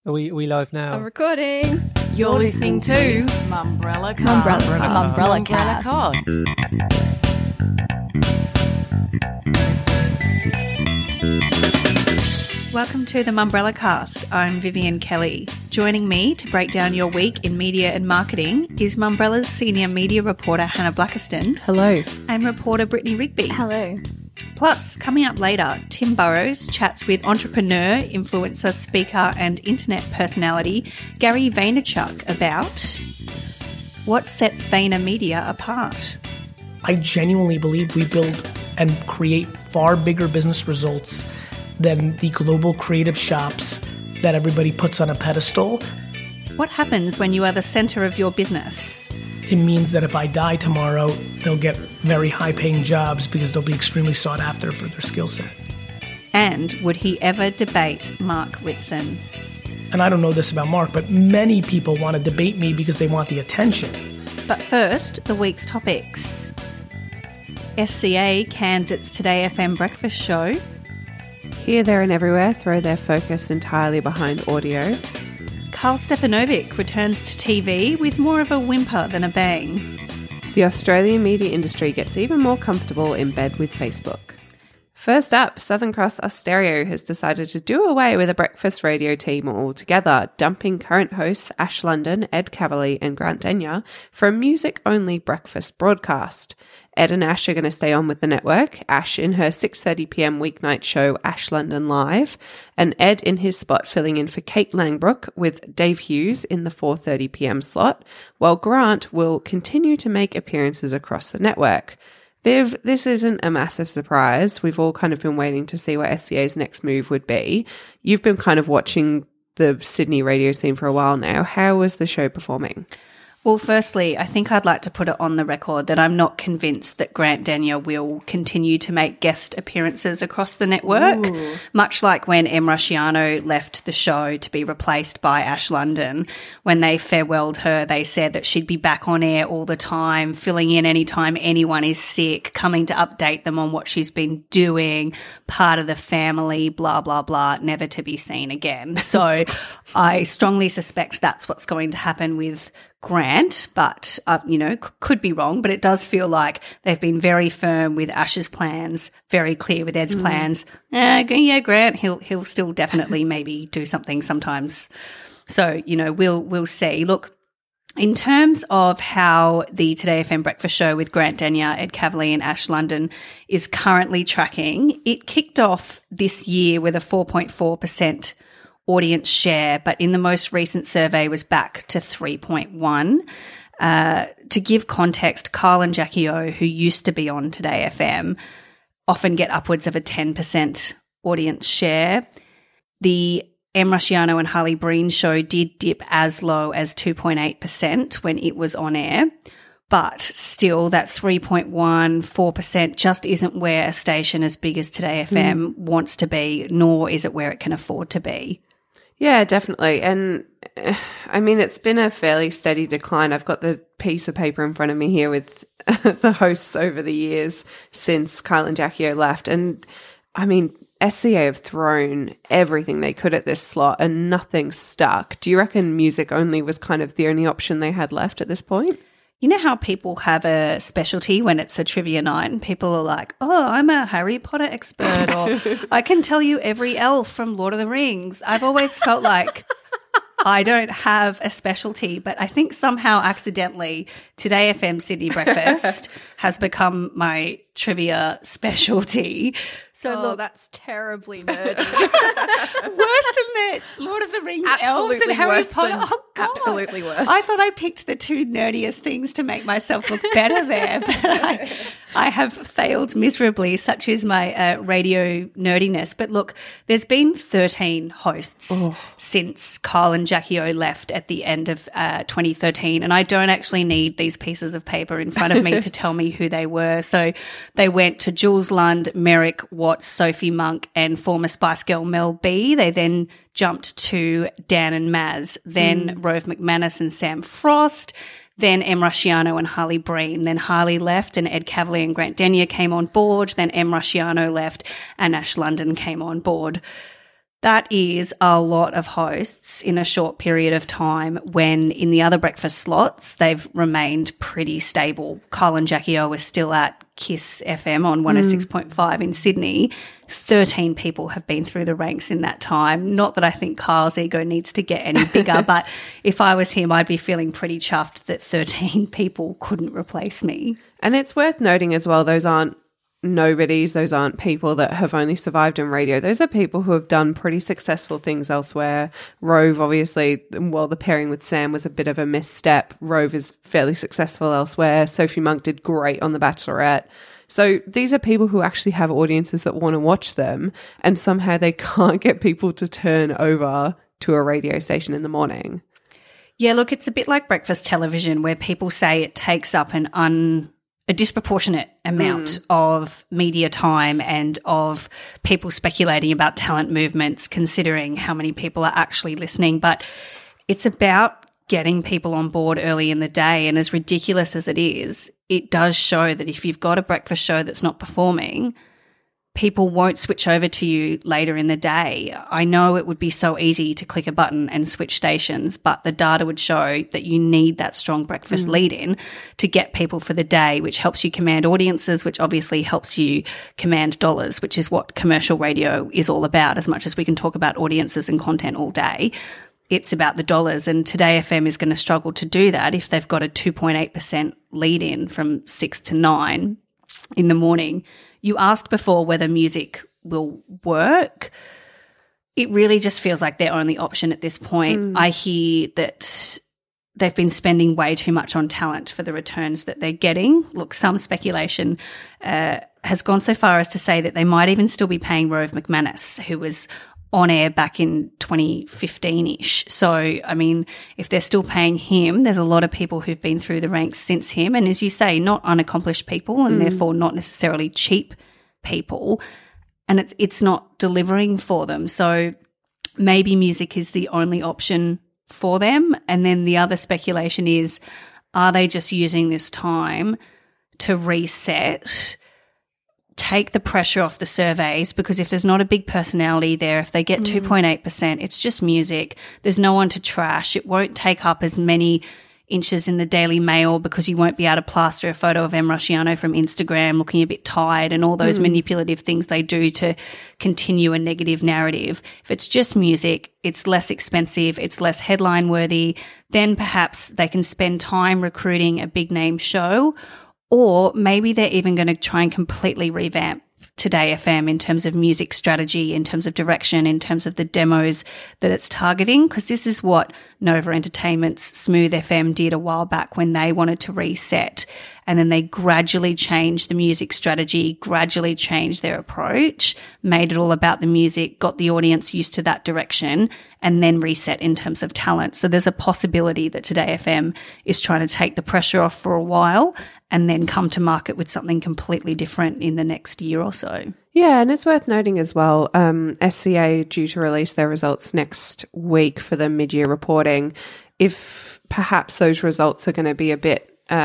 Are we live now? I'm recording. You're listening to Mumbrella Cast. Mumbrella Cast. Welcome to the Mumbrella Cast. I'm Vivian Kelly. Joining me to break down your week in media and marketing is Mumbrella's senior media reporter Hannah Blackiston. Hello. And reporter Brittany Rigby. Hello. Plus, coming up later, Tim Burrows chats with entrepreneur, influencer, speaker and internet personality Gary Vaynerchuk about what sets VaynerMedia apart. I genuinely believe we build and create far bigger business results than the global creative shops that everybody puts on a pedestal. What happens when you are the center of your business? It means that if I die tomorrow, they'll get very high-paying jobs because they'll be extremely sought after for their skill set. And would he ever debate Mark Ritson? And I don't know this about Mark, but many people want to debate me because they want the attention. But first, the week's topics. SCA cans its Today FM breakfast show. Here, There and Everywhere throw their focus entirely behind audio. Karl Stefanovic returns to TV with more of a whimper than a bang. The Australian media industry gets even more comfortable in bed with Facebook. First up, Southern Cross Austereo has decided to do away with a breakfast radio team altogether, dumping current hosts Ash London, Ed Cavalier and Grant Denyer for a music-only breakfast broadcast. Ed and Ash are going to stay on with the network, Ash in her 6:30pm weeknight show Ash London Live, and Ed in his spot filling in for Kate Langbrook with Dave Hughes in the 4:30pm slot, while Grant will continue to make appearances across the network. Viv, this isn't a massive surprise. We've all kind of been waiting to see what SCA's next move would be. You've been kind of watching the Sydney radio scene for a while now. How was the show performing? Well, firstly, I think I'd like to put it on the record that I'm not convinced that Grant Denyer will continue to make guest appearances across the network, much like when Em Rusciano left the show to be replaced by Ash London. When they farewelled her, they said that she'd be back on air all the time, filling in anytime anyone is sick, coming to update them on what she's been doing, part of the family, blah, blah, blah, never to be seen again. So I strongly suspect that's what's going to happen with Grant, but, could be wrong, but it does feel like they've been very firm with Ash's plans, very clear with Ed's plans. Grant, he'll still definitely maybe do something sometimes. So, we'll see. Look, in terms of how the Today FM breakfast show with Grant Denyer, Ed Cavalier and Ash London is currently tracking, it kicked off this year with a 4.4% audience share, but in the most recent survey was back to 3.1. To give context, Kyle and Jackie O, who used to be on Today FM, often get upwards of a 10% audience share. The Em Rusciano and Harley Breen show did dip as low as 2.8% when it was on air, but still that 3.14% just isn't where a station as big as Today FM wants to be, nor is it where it can afford to be. Yeah, definitely. And it's been a fairly steady decline. I've got the piece of paper in front of me here with the hosts over the years since Kyle and Jackie O left. And SCA have thrown everything they could at this slot and nothing stuck. Do you reckon music only was kind of the only option they had left at this point? You know how people have a specialty when it's a trivia night and people are like, oh, I'm a Harry Potter expert, or I can tell you every elf from Lord of the Rings. I've always felt like I don't have a specialty, but I think somehow accidentally Today FM Sydney Breakfast has become my trivia specialty. So look, that's terribly nerdy. Worse than the Lord of the Rings elves and Harry Potter. Oh, God. Absolutely worse. I thought I picked the two nerdiest things to make myself look better there, but I have failed miserably. Such is my radio nerdiness. But look, there's been 13 hosts since Kyle and Jackie O left at the end of 2013, and I don't actually need these pieces of paper in front of me to tell me who they were. So they went to Jules Lund, Merrick Watts, Sophie Monk, and former Spice Girl Mel B. They then jumped to Dan and Maz, then Rove McManus and Sam Frost, then Em Rusciano and Harley Breen. Then Harley left and Ed Cavalier and Grant Denyer came on board. Then Em Rusciano left and Ash London came on board. That is a lot of hosts in a short period of time when in the other breakfast slots, they've remained pretty stable. Kyle and Jackie O are still at Kiss FM on 106.5 in Sydney. 13 people have been through the ranks in that time. Not that I think Kyle's ego needs to get any bigger, but if I was him, I'd be feeling pretty chuffed that 13 people couldn't replace me. And it's worth noting as well, those aren't nobodies. Those aren't people that have only survived in radio. Those are people who have done pretty successful things elsewhere. Rove, obviously, well, the pairing with Sam was a bit of a misstep. Rove is fairly successful elsewhere. Sophie Monk did great on The Bachelorette. So these are people who actually have audiences that want to watch them, and somehow they can't get people to turn over to a radio station in the morning. Yeah, look, it's a bit like breakfast television where people say it takes up a disproportionate amount of media time and of people speculating about talent movements, considering how many people are actually listening. But it's about getting people on board early in the day. And as ridiculous as it is, it does show that if you've got a breakfast show that's not performing, people won't switch over to you later in the day. I know it would be so easy to click a button and switch stations, but the data would show that you need that strong breakfast lead-in to get people for the day, which helps you command audiences, which obviously helps you command dollars, which is what commercial radio is all about. As much as we can talk about audiences and content all day, it's about the dollars. And Today FM is going to struggle to do that if they've got a 2.8% lead-in from 6 to 9 in the morning. You asked before whether music will work. It really just feels like their only option at this point. I hear that they've been spending way too much on talent for the returns that they're getting. Look, some speculation has gone so far as to say that they might even still be paying Rove McManus, who was on air back in 2015-ish. So, I mean, if they're still paying him, there's a lot of people who've been through the ranks since him. And as you say, not unaccomplished people and therefore not necessarily cheap people. And it's not delivering for them. So maybe music is the only option for them. And then the other speculation is, are they just using this time to reset, take the pressure off the surveys? Because if there's not a big personality there, if they get 2.8%, it's just music. There's no one to trash. It won't take up as many inches in the Daily Mail because you won't be able to plaster a photo of Em Rusciano from Instagram looking a bit tired and all those manipulative things they do to continue a negative narrative. If it's just music, it's less expensive, it's less headline worthy, then perhaps they can spend time recruiting a big name show. Or maybe they're even going to try and completely revamp Today FM in terms of music strategy, in terms of direction, in terms of the demos that it's targeting, because this is what Nova Entertainment's Smooth FM did a while back when they wanted to reset. And then they gradually changed the music strategy, gradually changed their approach, made it all about the music, got the audience used to that direction, and then reset in terms of talent. So there's a possibility that Today FM is trying to take the pressure off for a while and then come to market with something completely different in the next year or so. Yeah, and it's worth noting as well, SCA due to release their results next week for the mid-year reporting. If perhaps those results are going to be a bit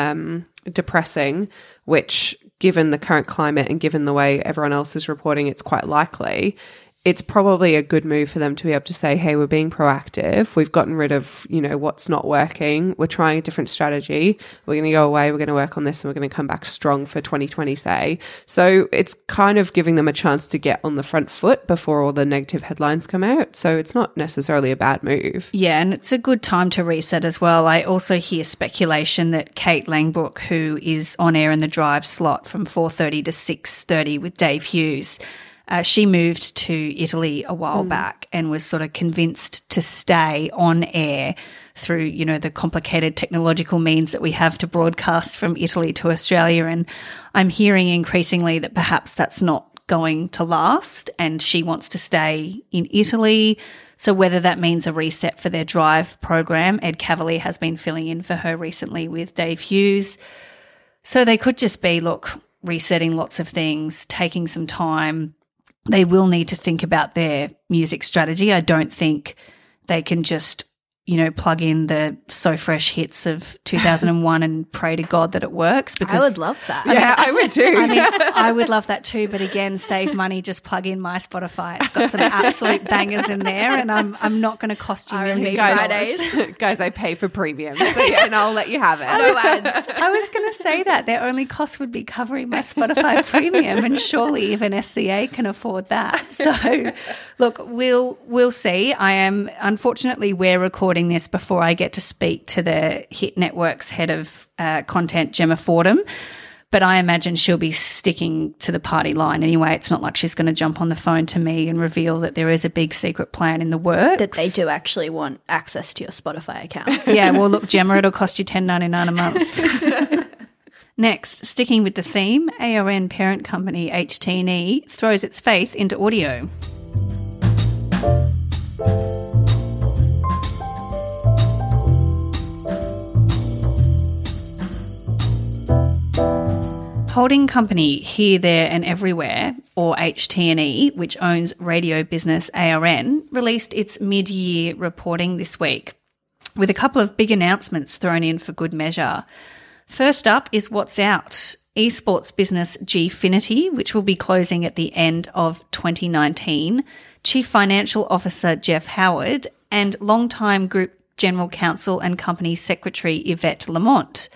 depressing, which given the current climate and given the way everyone else is reporting, it's quite likely, it's probably a good move for them to be able to say, hey, we're being proactive. We've gotten rid of, what's not working. We're trying a different strategy. We're going to go away. We're going to work on this and we're going to come back strong for 2020, say. So it's kind of giving them a chance to get on the front foot before all the negative headlines come out. So it's not necessarily a bad move. Yeah, and it's a good time to reset as well. I also hear speculation that Kate Langbrook, who is on air in the drive slot from 4:30 to 6:30 with Dave Hughes, she moved to Italy a while back and was sort of convinced to stay on air through, the complicated technological means that we have to broadcast from Italy to Australia. And I'm hearing increasingly that perhaps that's not going to last and she wants to stay in Italy. So whether that means a reset for their drive program, Ed Cavalier has been filling in for her recently with Dave Hughes. So they could just be, resetting lots of things, taking some time. They will need to think about their music strategy. I don't think they can just plug in the So Fresh hits of 2001 and pray to God that it works. Because I would love that. Yeah, I would too. I mean, I would love that too. But again, save money, just plug in my Spotify. It's got some absolute bangers in there, and I'm not going to cost you R&B millions. Fridays. Guys, I pay for premium, so yeah, and I'll let you have it. No ads. I was going to say that their only cost would be covering my Spotify premium, and surely even SCA can afford that. So, look, we'll see. Unfortunately, we're recording this before I get to speak to the Hit Network's head of content, Gemma Fordham. But I imagine she'll be sticking to the party line anyway. It's not like she's going to jump on the phone to me and reveal that there is a big secret plan in the works. That they do actually want access to your Spotify account. Yeah, well, look, Gemma, it'll cost you $10.99 a month. Next, sticking with the theme, ARN parent company HT&E throws its faith into audio. Holding company Here, There and Everywhere, or HT&E, which owns radio business ARN, released its mid-year reporting this week, with a couple of big announcements thrown in for good measure. First up is what's out. Esports business Gfinity, which will be closing at the end of 2019, Chief Financial Officer Jeff Howard, and longtime Group General Counsel and Company Secretary Yvette Lamont.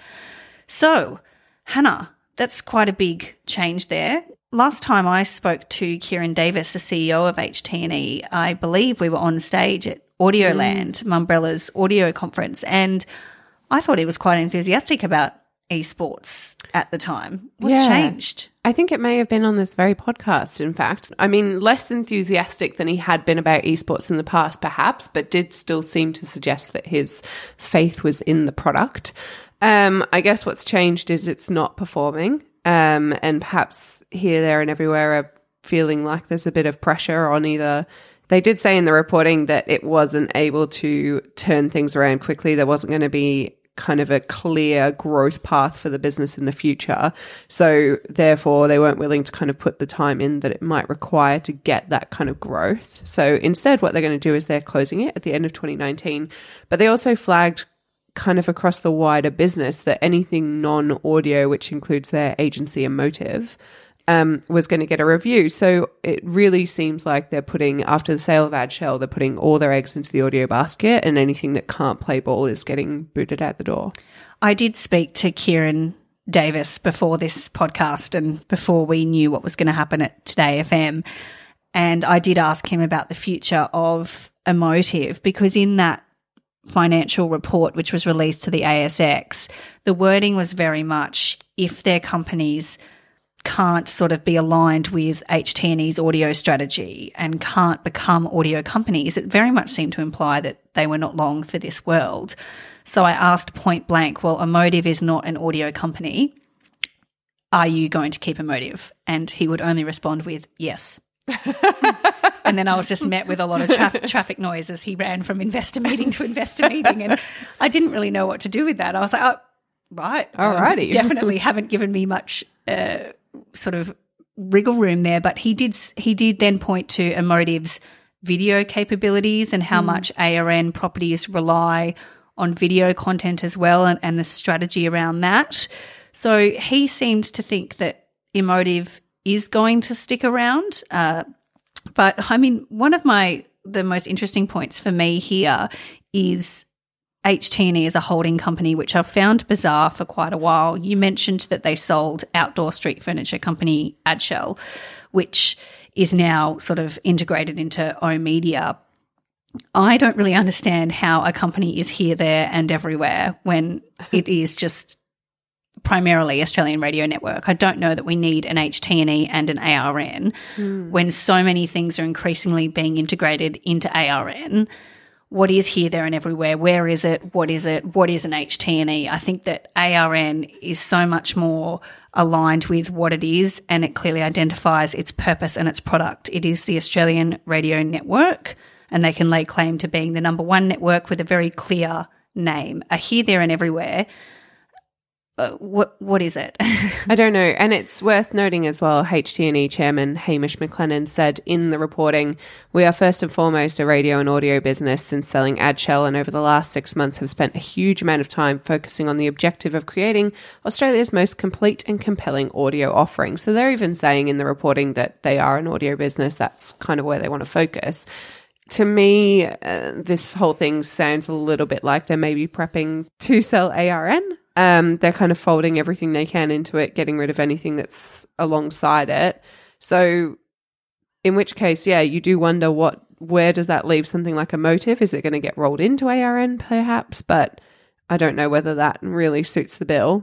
So, Hannah, that's quite a big change there. Last time I spoke to Kieran Davis, the CEO of HT&E, I believe we were on stage at Audioland, Mumbrella's audio conference, and I thought he was quite enthusiastic about esports at the time. What's changed? I think it may have been on this very podcast, in fact. I mean, less enthusiastic than he had been about esports in the past, perhaps, but did still seem to suggest that his faith was in the product. I guess what's changed is it's not performing, and perhaps Here, There and Everywhere are feeling like there's a bit of pressure on either. They did say in the reporting that it wasn't able to turn things around quickly. There wasn't going to be kind of a clear growth path for the business in the future. So therefore, they weren't willing to kind of put the time in that it might require to get that kind of growth. So instead, what they're going to do is they're closing it at the end of 2019. But they also flagged kind of across the wider business that anything non-audio, which includes their agency and Motive, was going to get a review. So it really seems like they're putting, after the sale of Adshel, they're putting all their eggs into the audio basket, and anything that can't play ball is getting booted out the door. I did speak to Kieran Davis before this podcast and before we knew what was going to happen at Today FM. And I did ask him about the future of Emotive, because in that financial report, which was released to the ASX, the wording was very much, if their companies can't sort of be aligned with HT&E's audio strategy and can't become audio companies, it very much seemed to imply that they were not long for this world. So I asked point blank, well, Emotive is not an audio company. Are you going to keep Emotive? And he would only respond with, yes. And then I was just met with a lot of traffic noise as he ran from investor meeting to investor meeting. And I didn't really know what to do with that. I was like, oh, right. Alrighty. Definitely haven't given me much sort of wriggle room there. But he did then point to Emotive's video capabilities and how much ARN properties rely on video content as well, and the strategy around that. So he seemed to think that Emotive is going to stick around. But I mean, one of the most interesting points for me here is HT&E as a holding company, which I've found bizarre for quite a while. You mentioned that they sold outdoor street furniture company Adshel, which is now sort of integrated into oOh!media. I don't really understand how a company is Here, There and Everywhere when it is just primarily Australian Radio Network. I don't know that we need an HT&E and an ARN when so many things are increasingly being integrated into ARN. What is Here, There and Everywhere? Where is it? What is it? What is an HT&E? I think that ARN is so much more aligned with what it is, and it clearly identifies its purpose and its product. It is the Australian Radio Network, and they can lay claim to being the number one network with a very clear name. A Here, There and Everywhere, what is it? I don't know. And it's worth noting as well, HT&E chairman Hamish McLennan said in the reporting, "We are first and foremost a radio and audio business since selling Adshel, and over the last 6 months have spent a huge amount of time focusing on the objective of creating Australia's most complete and compelling audio offering." So they're even saying in the reporting that they are an audio business. That's kind of where they want to focus. To me, this whole thing sounds a little bit like they're maybe prepping to sell ARN. They're kind of folding everything they can into it, getting rid of anything that's alongside it. So in which case, yeah, you do wonder where does that leave something like Emotive? Is it going to get rolled into ARN perhaps? But I don't know whether that really suits the bill.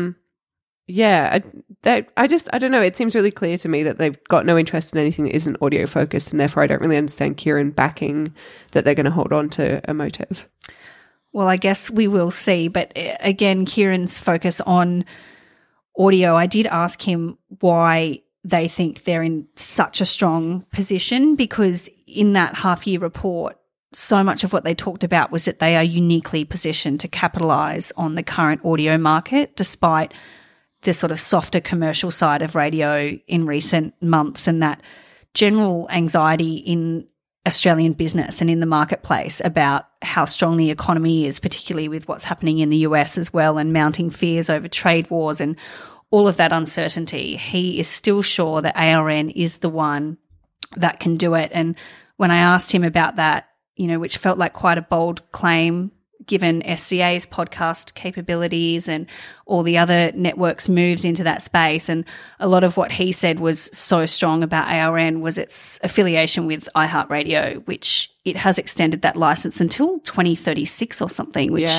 I don't know. It seems really clear to me that they've got no interest in anything that isn't audio focused, and therefore I don't really understand Kieran backing that they're going to hold on to Emotive. Well, I guess we will see. But again, Kieran's focus on audio, I did ask him why they think they're in such a strong position, because in that half-year report, so much of what they talked about was that they are uniquely positioned to capitalise on the current audio market, despite the sort of softer commercial side of radio in recent months, and that general anxiety in Australian business and in the marketplace about how strong the economy is, particularly with what's happening in the US as well, and mounting fears over trade wars and all of that uncertainty. He is still sure that ARN is the one that can do it. And when I asked him about that, which felt like quite a bold claim given SCA's podcast capabilities and all the other networks' moves into that space. And a lot of what he said was so strong about ARN was its affiliation with iHeartRadio, which it has extended that license until 2036 or something, which,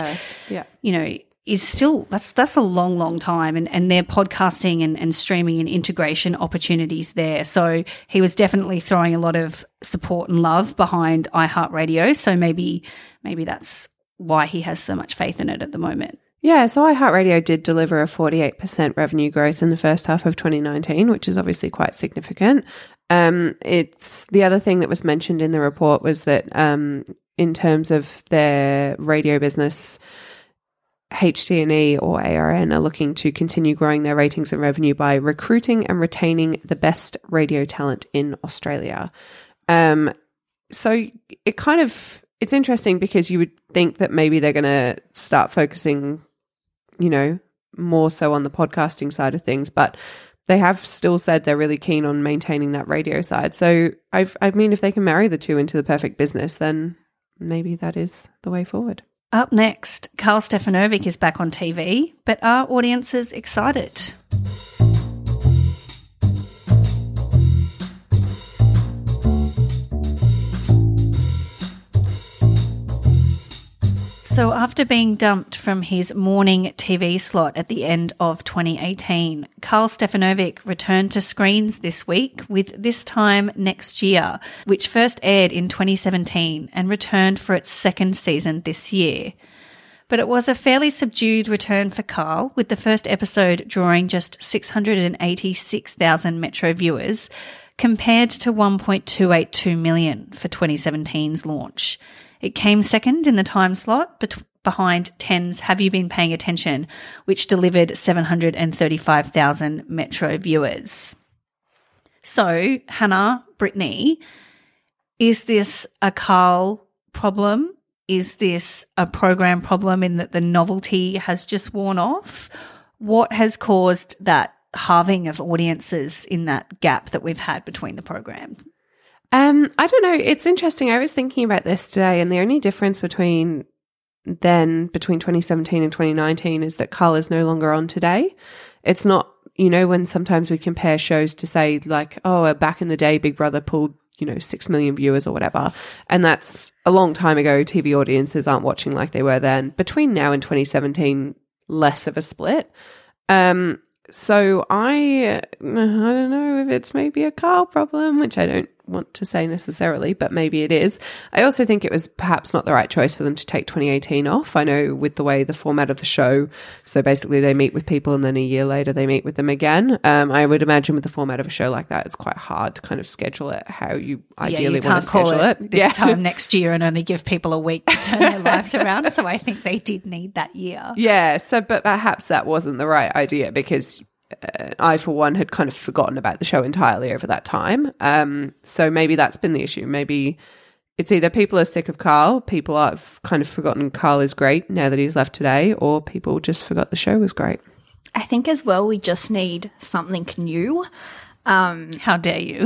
is still, that's a long, long time. And their podcasting and streaming and integration opportunities there. So he was definitely throwing a lot of support and love behind iHeartRadio. So maybe that's why he has so much faith in it at the moment. Yeah, so iHeartRadio did deliver a 48% revenue growth in the first half of 2019, which is obviously quite significant. It's the other thing that was mentioned in the report was that in terms of their radio business, HT&E or ARN are looking to continue growing their ratings and revenue by recruiting and retaining the best radio talent in Australia. So it's interesting because you would think that maybe they're going to start focusing, more so on the podcasting side of things, but they have still said they're really keen on maintaining that radio side. So if they can marry the two into the perfect business, then maybe that is the way forward. Up next, Karl Stefanovic is back on TV, but are audiences excited? So after being dumped from his morning TV slot at the end of 2018, Karl Stefanovic returned to screens this week with This Time Next Year, which first aired in 2017 and returned for its second season this year. But it was a fairly subdued return for Karl, with the first episode drawing just 686,000 Metro viewers, compared to 1.282 million for 2017's launch. It came second in the time slot behind 10's Have You Been Paying Attention, which delivered 735,000 Metro viewers. So, Hannah, Brittany, is this a Karl problem? Is this a program problem in that the novelty has just worn off? What has caused that halving of audiences in that gap that we've had between the programs? I don't know. It's interesting. I was thinking about this today, and the only difference between 2017 and 2019 is that Karl is no longer on Today. It's not, when sometimes we compare shows to say like, back in the day, Big Brother pulled, 6 million viewers or whatever. And that's a long time ago. TV audiences aren't watching like they were then. Between now and 2017, less of a split. So I don't know if it's maybe a Karl problem, which I don't want to say necessarily, but maybe it is. I also think it was perhaps not the right choice for them to take 2018 off. I know with the way the format of the show, so basically they meet with people and then a year later they meet with them again. I would imagine with the format of a show like that, it's quite hard to kind of schedule it how you ideally want to schedule it. This time next year and only give people a week to turn their lives around. So I think they did need that year. Yeah, so but perhaps that wasn't the right idea because I, for one, had kind of forgotten about the show entirely over that time. So maybe that's been the issue. Maybe it's either people are sick of Carl, people have kind of forgotten Carl is great now that he's left today, or people just forgot the show was great. I think as well we just need something new. How dare you?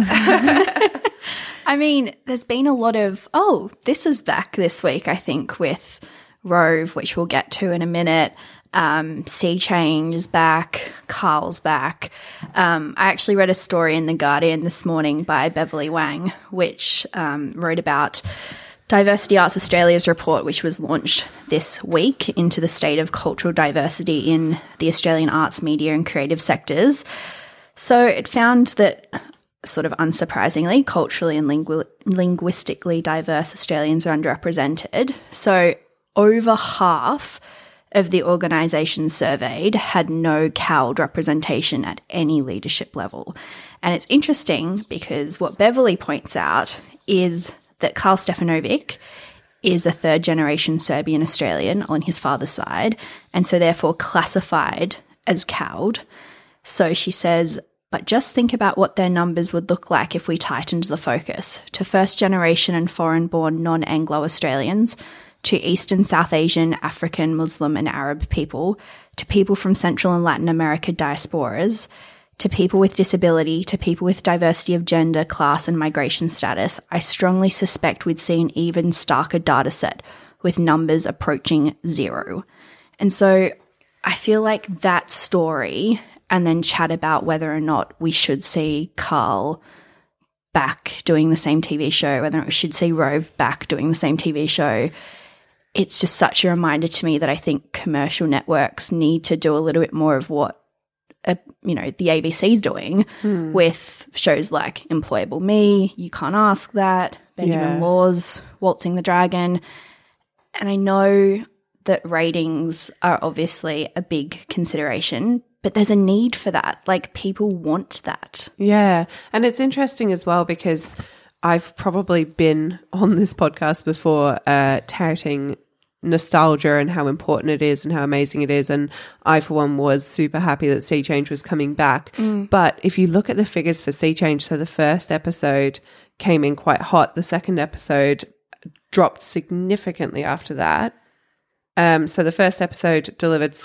I mean, there's been a lot of, this is back this week, I think, with Rove, which we'll get to in a minute. Sea Change is back, Carl's back. I actually read a story in The Guardian this morning by Beverly Wang, which wrote about Diversity Arts Australia's report, which was launched this week into the state of cultural diversity in the Australian arts, media and creative sectors. So it found that, sort of unsurprisingly, culturally and linguistically diverse Australians are underrepresented. So over half of the organisations surveyed had no CALD representation at any leadership level. And it's interesting because what Beverly points out is that Carl Stefanovic is a third-generation Serbian Australian on his father's side, and so therefore classified as CALD. So she says, but just think about what their numbers would look like if we tightened the focus to first-generation and foreign-born non-Anglo-Australians, to East and South Asian, African, Muslim and Arab people, to people from Central and Latin America diasporas, to people with disability, to people with diversity of gender, class and migration status. I strongly suspect we'd see an even starker data set with numbers approaching 0. And so I feel like that story, and then chat about whether or not we should see Carl back doing the same TV show, whether or not we should see Rove back doing the same TV show, it's just such a reminder to me that I think commercial networks need to do a little bit more of what, the ABC's doing with shows like Employable Me, You Can't Ask That, Benjamin Law's Waltzing the Dragon. And I know that ratings are obviously a big consideration, but there's a need for that. Like, people want that. Yeah. And it's interesting as well because I've probably been on this podcast before touting nostalgia and how important it is and how amazing it is. And I, for one, was super happy that Sea Change was coming back. But if you look at the figures for Sea Change, so the first episode came in quite hot. The second episode dropped significantly after that. So the first episode delivered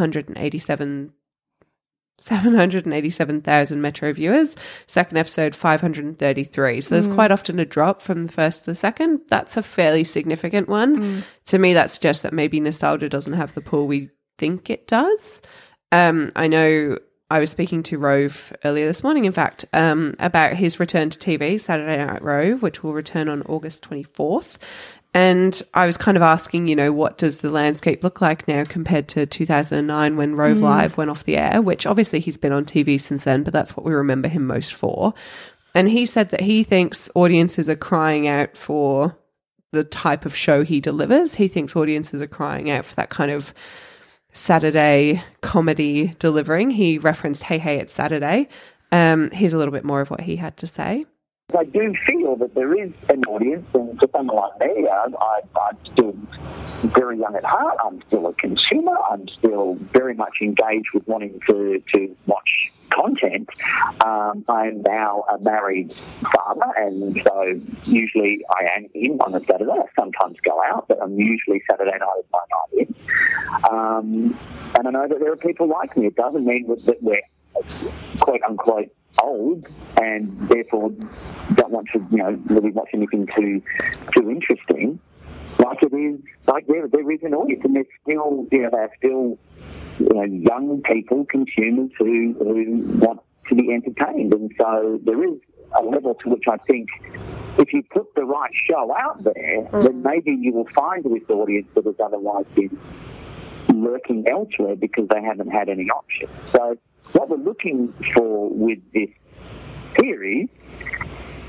787,000 Metro viewers. Second episode, 533. So there's quite often a drop from the first to the second. That's a fairly significant one. To me, that suggests that maybe nostalgia doesn't have the pull we think it does. I know I was speaking to Rove earlier this morning, in fact, about his return to TV, Saturday Night Rove, which will return on August 24th. And I was kind of asking, what does the landscape look like now compared to 2009 when Rove Live went off the air, which obviously he's been on TV since then, but that's what we remember him most for. And he said that he thinks audiences are crying out for the type of show he delivers. He thinks audiences are crying out for that kind of Saturday comedy delivering. He referenced Hey, Hey, It's Saturday. Here's a little bit more of what he had to say. I do feel that there is an audience, and for someone like me, I'm still very young at heart. I'm still a consumer. I'm still very much engaged with wanting to watch content. I'm now a married father, and so usually I am in on a Saturday. I sometimes go out, but I'm usually Saturday night is my night in. And I know that there are people like me. It doesn't mean that we're quote-unquote old and therefore don't want to, really watch anything too interesting. Like it is, like there is an audience, and there's still, they're still, young people, consumers who want to be entertained, and so there is a level to which I think if you put the right show out there, then maybe you will find this audience that has otherwise been lurking elsewhere because they haven't had any options. So what we're looking for with this series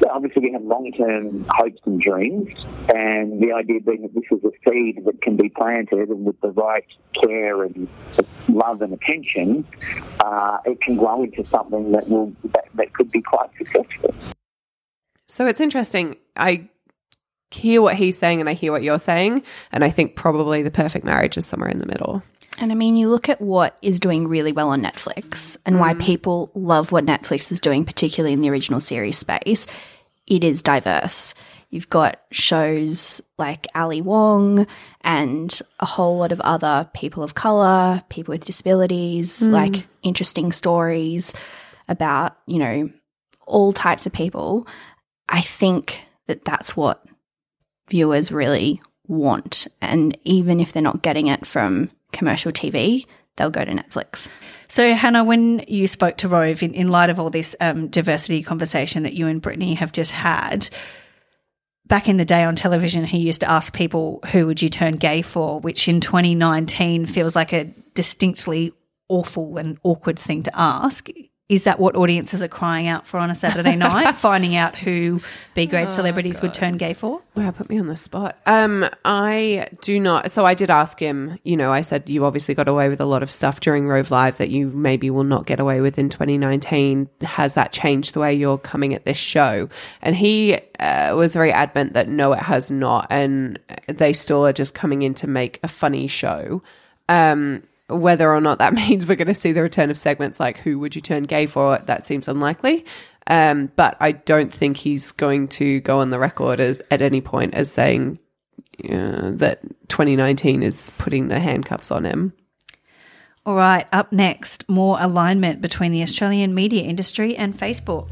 obviously we have long-term hopes and dreams, and the idea being that this is a seed that can be planted, and with the right care and love and attention, it can grow into something that could be quite successful. So it's interesting. I hear what he's saying and I hear what you're saying, and I think probably the perfect marriage is somewhere in the middle. And I mean, you look at what is doing really well on Netflix and why people love what Netflix is doing, particularly in the original series space. It is diverse. You've got shows like Ali Wong and a whole lot of other people of colour, people with disabilities, like interesting stories about, you know, all types of people. I think that that's what viewers really want. And even if they're not getting it from commercial TV, they'll go to Netflix. So, Hannah, when you spoke to Rove in light of all this diversity conversation that you and Brittany have just had, back in the day on television, he used to ask people, who would you turn gay for, which in 2019 feels like a distinctly awful and awkward thing to ask. Is that what audiences are crying out for on a Saturday night, finding out who B-grade celebrities would turn gay for? Wow, put me on the spot. I do not. So I did ask him, you know, I said, you obviously got away with a lot of stuff during Rove Live that you maybe will not get away with in 2019. Has that changed the way you're coming at this show? And he was very adamant that no, it has not. And they still are just coming in to make a funny show. Whether or not that means we're going to see the return of segments like Who Would You Turn Gay For, that seems unlikely. But I don't think he's going to go on the record at any point as saying that 2019 is putting the handcuffs on him. All right, up next, more alignment between the Australian media industry and Facebook.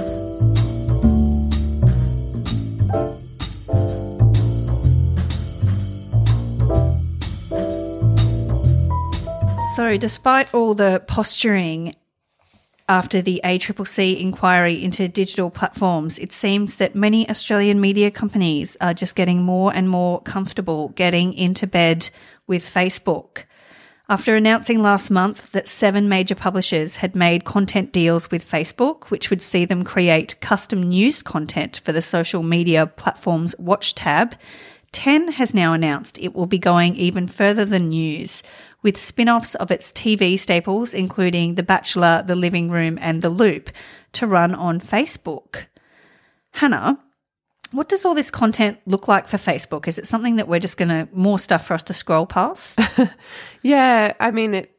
So despite all the posturing after the ACCC inquiry into digital platforms, it seems that many Australian media companies are just getting more and more comfortable getting into bed with Facebook. After announcing last month that 7 major publishers had made content deals with Facebook, which would see them create custom news content for the social media platform's Watch tab, 10 has now announced it will be going even further than news, with spin-offs of its TV staples, including The Bachelor, The Living Room and The Loop, to run on Facebook. Hannah, what does all this content look like for Facebook? Is it something that we're just going to, more stuff for us to scroll past? Yeah, I mean, it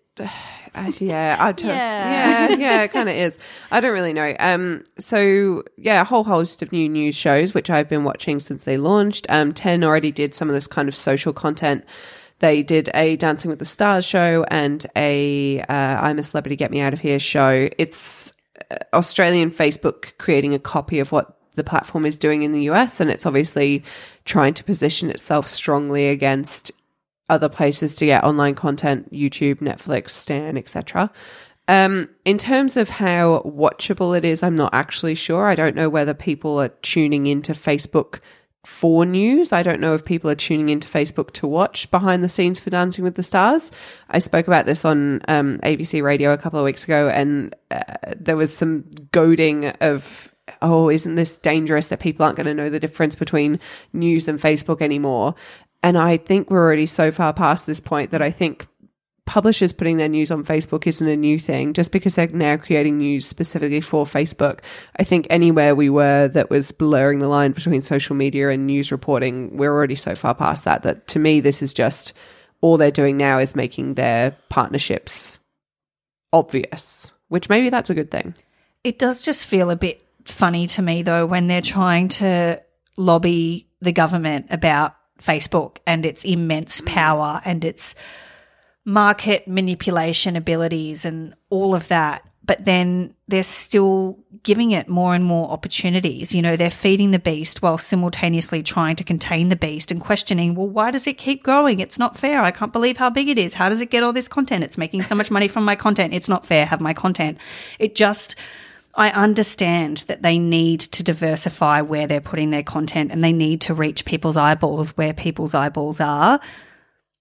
kind of is. I don't really know. So yeah, a whole host of new news shows, which I've been watching since they launched. 10 already did some of this kind of social content. They did a Dancing with the Stars show and a I'm a Celebrity, Get Me Out of Here show. It's Australian Facebook creating a copy of what the platform is doing in the US, and it's obviously trying to position itself strongly against other places to get online content, YouTube, Netflix, Stan, etc. In terms of how watchable it is, I'm not actually sure. I don't know whether people are tuning into Facebook for news. I don't know if people are tuning into Facebook to watch behind the scenes for Dancing with the Stars. I spoke about this on ABC Radio a couple of weeks ago, and there was some goading of, oh, isn't this dangerous that people aren't going to know the difference between news and Facebook anymore? And I think we're already so far past this point that I think publishers putting their news on Facebook isn't a new thing, just because they're now creating news specifically for Facebook. I think anywhere we were that was blurring the line between social media and news reporting, we're already so far past that to me, this is just all they're doing now is making their partnerships obvious, which maybe that's a good thing. It does just feel a bit funny to me, though, when they're trying to lobby the government about Facebook and its immense power and its market manipulation abilities and all of that, but then they're still giving it more and more opportunities. You know, they're feeding the beast while simultaneously trying to contain the beast and questioning, well, why does it keep growing? It's not fair. I can't believe how big it is. How does it get all this content? It's making so much money from my content. It's not fair. Have my content. I understand that they need to diversify where they're putting their content and they need to reach people's eyeballs where people's eyeballs are.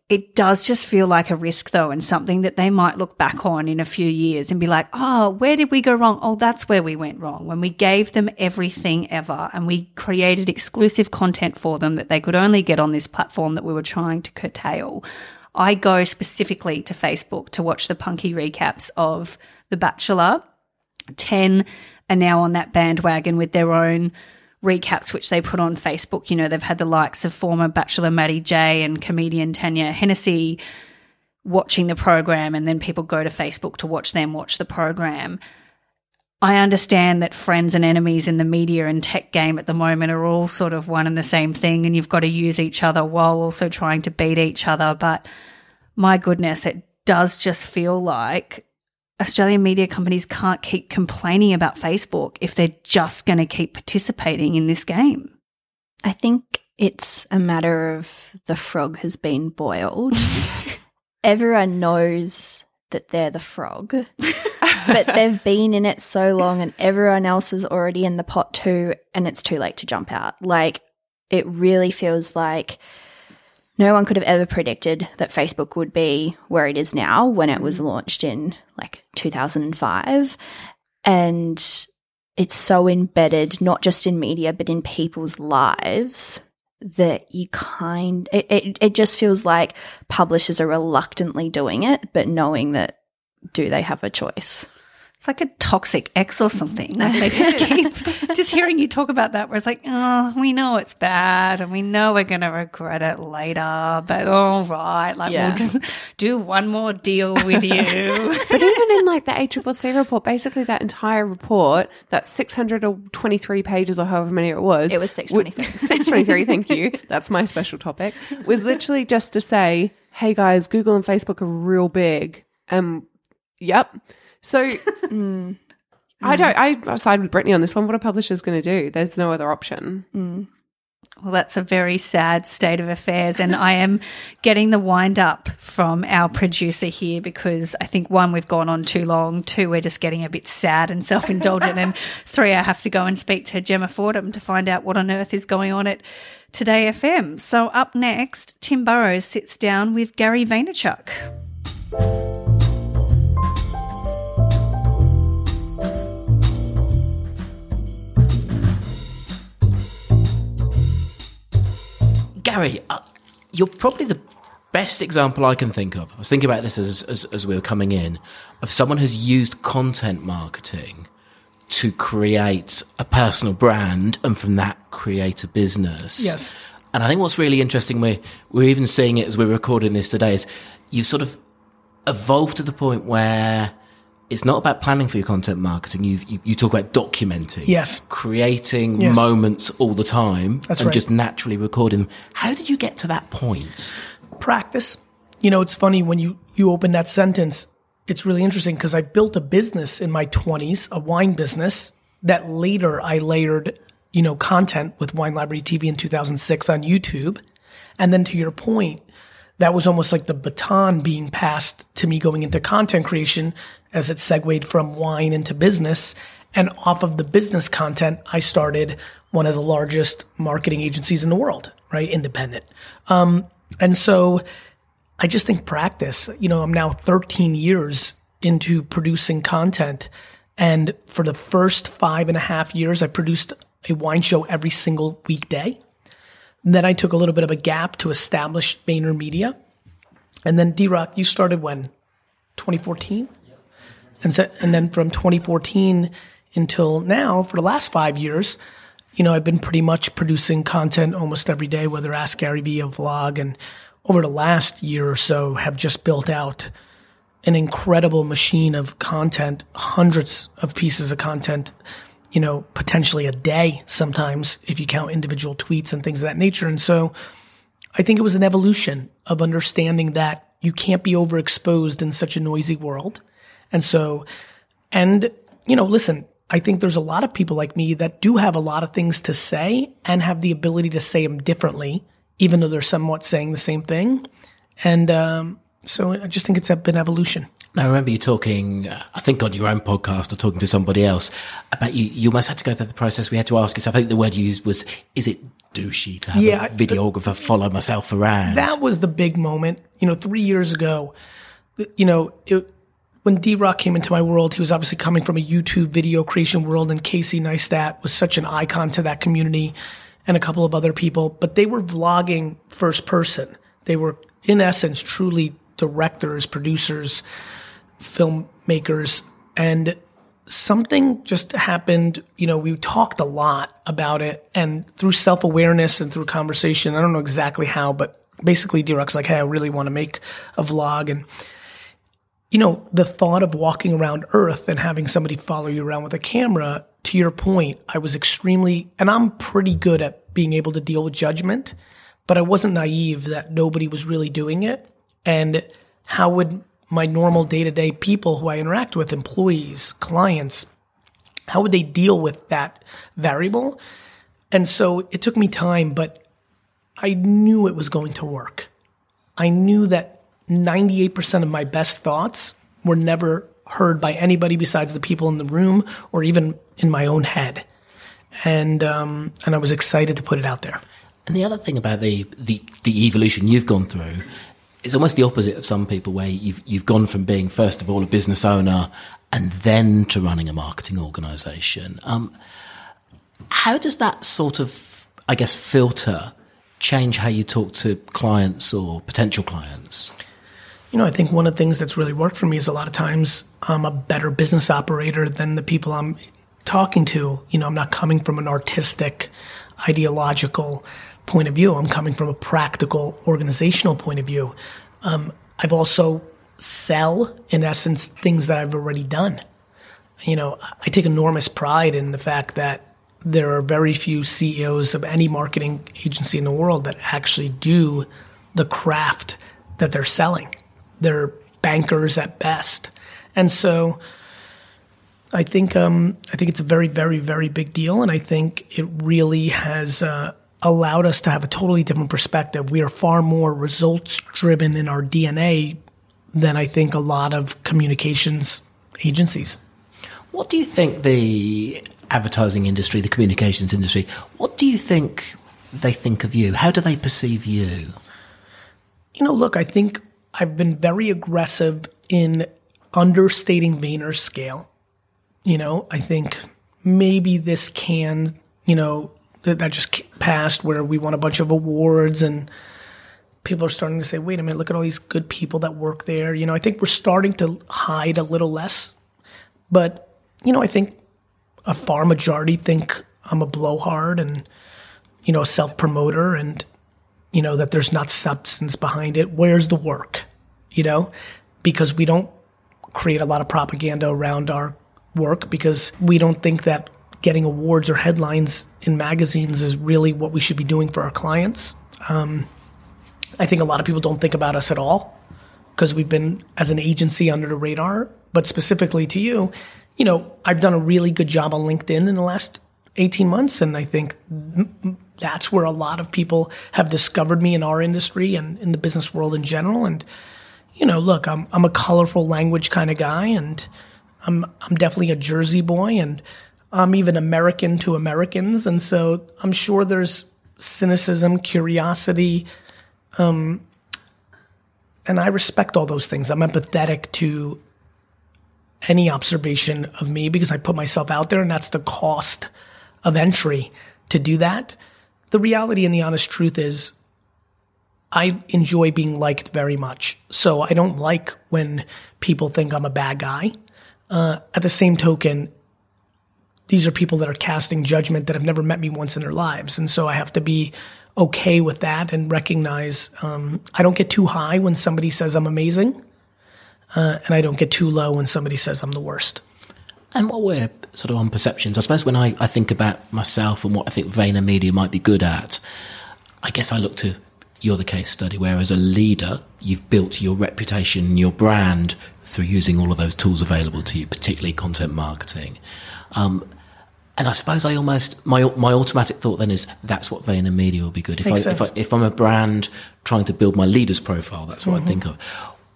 it does just feel like a risk, though, and something that they might look back on in a few years and be like, oh, where did we go wrong? Oh, that's where we went wrong, when we gave them everything ever and we created exclusive content for them that they could only get on this platform that we were trying to curtail. I go specifically to Facebook to watch the punky recaps of The Bachelor. 10 are now on that bandwagon with their own recaps, which they put on Facebook. You know, they've had the likes of former Bachelor Maddie J and comedian Tanya Hennessy watching the program, and then people go to Facebook to watch them watch the program. I understand that friends and enemies in the media and tech game at the moment are all sort of one and the same thing, and you've got to use each other while also trying to beat each other. But my goodness, it does just feel like Australian media companies can't keep complaining about Facebook if they're just going to keep participating in this game. I think it's a matter of the frog has been boiled. Everyone knows that they're the frog, but they've been in it so long and everyone else is already in the pot too, and it's too late to jump out. Like, it really feels like no one could have ever predicted that Facebook would be where it is now when it was launched in like 2005. And it's so embedded, not just in media, but in people's lives, that it just feels like publishers are reluctantly doing it, but knowing that, do they have a choice? It's like a toxic ex or something. Like they just keep just hearing you talk about that where it's like, oh, we know it's bad and we know we're going to regret it later, but all right, like we'll just do one more deal with you. But even in like the ACCC report, basically that entire report, that 623 pages or however many it was. It was 623. 623, thank you. That's my special topic. Was literally just to say, hey guys, Google and Facebook are real big. Yep. So I side with Brittany on this one. What are publishers going to do? There's no other option. Well, that's a very sad state of affairs, and I am getting the wind up from our producer here because I think, 1, we've gone on too long, 2, we're just getting a bit sad and self-indulgent, and 3, I have to go and speak to Gemma Fordham to find out what on earth is going on at Today FM. So up next, Tim Burrows sits down with Gary Vaynerchuk. Gary, you're probably the best example I can think of. I was thinking about this as we were coming in, of someone who's used content marketing to create a personal brand and from that create a business. Yes. And I think what's really interesting, we're even seeing it as we're recording this today, is you've sort of evolved to the point where it's not about planning for your content marketing. You talk about documenting. Yes. Creating moments all the time. That's and right. just naturally recording them. How did you get to that point? Practice. You know, it's funny when you open that sentence, it's really interesting because I built a business in my 20s, a wine business, that later I layered, content with Wine Library TV in 2006 on YouTube. And then to your point, that was almost like the baton being passed to me going into content creation as it segued from wine into business. And off of the business content, I started one of the largest marketing agencies in the world, right? Independent. And so I just think practice, I'm now 13 years into producing content. And for the first 5.5 years, I produced a wine show every single weekday. And then I took a little bit of a gap to establish VaynerMedia. And then D-Rock, you started when? 2014? And then from 2014 until now, for the last 5 years, I've been pretty much producing content almost every day, whether Ask Gary Vee, a vlog, and over the last year or so have just built out an incredible machine of content, hundreds of pieces of content, potentially a day sometimes if you count individual tweets and things of that nature. And so I think it was an evolution of understanding that you can't be overexposed in such a noisy world. And so, listen, I think there's a lot of people like me that do have a lot of things to say and have the ability to say them differently, even though they're somewhat saying the same thing. And So I just think it's been evolution. Now, I remember you talking, I think on your own podcast or talking to somebody else about you almost had to go through the process. We had to ask yourself, I think the word you used was, is it douchey to have a videographer follow myself around? That was the big moment. 3 years ago, when D-Rock came into my world, he was obviously coming from a YouTube video creation world, and Casey Neistat was such an icon to that community, and a couple of other people. But they were vlogging first person. They were, in essence, truly directors, producers, filmmakers, and something just happened. We talked a lot about it, and through self-awareness and through conversation, I don't know exactly how, but basically D-Rock's like, hey, I really want to make a vlog. And the thought of walking around Earth and having somebody follow you around with a camera, to your point, I was extremely, and I'm pretty good at being able to deal with judgment, but I wasn't naive that nobody was really doing it. And how would my normal day-to-day people who I interact with, employees, clients, how would they deal with that variable? And so it took me time, but I knew it was going to work. I knew that 98% of my best thoughts were never heard by anybody besides the people in the room or even in my own head. And I was excited to put it out there. And the other thing about the evolution you've gone through is almost the opposite of some people, where you've gone from being, first of all, a business owner and then to running a marketing organization. How does that sort of, I guess, filter change how you talk to clients or potential clients? I think one of the things that's really worked for me is a lot of times I'm a better business operator than the people I'm talking to. I'm not coming from an artistic, ideological point of view. I'm coming from a practical, organizational point of view. I've also sell, in essence, things that I've already done. I take enormous pride in the fact that there are very few CEOs of any marketing agency in the world that actually do the craft that they're selling. They're bankers at best. And so I think it's a very, very, very big deal. And I think it really has allowed us to have a totally different perspective. We are far more results driven in our DNA than I think a lot of communications agencies. What do you think the advertising industry, the communications industry, what do you think they think of you? How do they perceive you? Look, I think I've been very aggressive in understating Vayner's scale. I think maybe this can, that just passed where we won a bunch of awards and people are starting to say, wait a minute, look at all these good people that work there. I think we're starting to hide a little less. But, I think a far majority think I'm a blowhard and, a self-promoter and, that there's not substance behind it. Where's the work? Because we don't create a lot of propaganda around our work because we don't think that getting awards or headlines in magazines is really what we should be doing for our clients. I think a lot of people don't think about us at all because we've been, as an agency, under the radar. But specifically to you, I've done a really good job on LinkedIn in the last 18 months, and I think that's where a lot of people have discovered me in our industry and in the business world in general. And, look, I'm a colorful language kind of guy, and I'm definitely a Jersey boy, and I'm even American to Americans. And so I'm sure there's cynicism, curiosity, and I respect all those things. I'm empathetic to any observation of me because I put myself out there, and that's the cost of entry to do that. The reality and the honest truth is I enjoy being liked very much. So I don't like when people think I'm a bad guy. At the same token, these are people that are casting judgment that have never met me once in their lives. And so I have to be okay with that and recognize I don't get too high when somebody says I'm amazing. And I don't get too low when somebody says I'm the worst. And while we're sort of on perceptions, I suppose when I think about myself and what I think VaynerMedia might be good at, I guess I look to you're the case study where as a leader, you've built your reputation, your brand through using all of those tools available to you, particularly content marketing. And I suppose my automatic thought then is that's what VaynerMedia will be good. If I'm a brand trying to build my leader's profile, that's what I think of.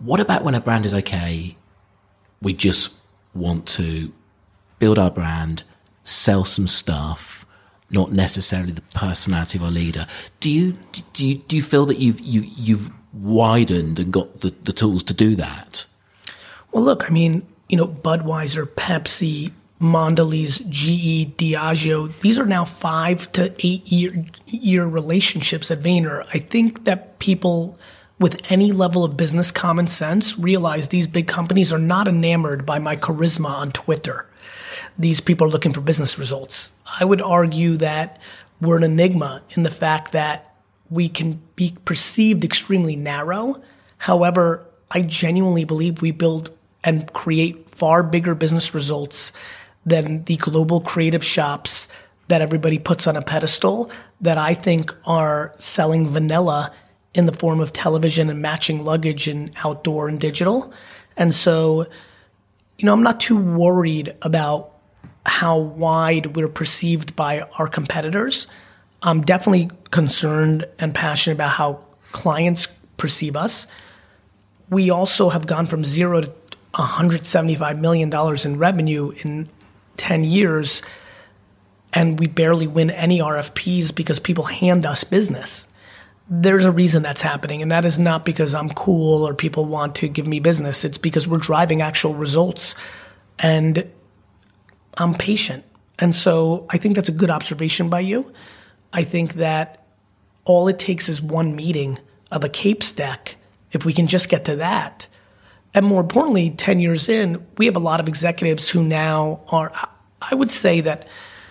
What about when a brand is okay, we just want to build our brand, sell some stuff, not necessarily the personality of our leader? Do you feel that you've widened and got the tools to do that? Well, look, I mean, Budweiser, Pepsi, Mondelez, GE, Diageo, these are now 5 to 8 year relationships at Vayner. I think that people with any level of business common sense realize these big companies are not enamored by my charisma on Twitter. These people are looking for business results. I would argue that we're an enigma in the fact that we can be perceived extremely narrow. However, I genuinely believe we build and create far bigger business results than the global creative shops that everybody puts on a pedestal that I think are selling vanilla in the form of television and matching luggage and outdoor and digital. And so, I'm not too worried about how wide we're perceived by our competitors. I'm definitely concerned and passionate about how clients perceive us. We also have gone from 0 to $175 million in revenue in 10 years, and we barely win any RFPs because people hand us business. There's a reason that's happening, and that is not because I'm cool or people want to give me business. It's because we're driving actual results, and I'm patient. And so I think that's a good observation by you. I think that all it takes is one meeting of a CAPE stack. If we can just get to that, and more importantly, 10 years in, we have a lot of executives who now are, I would say that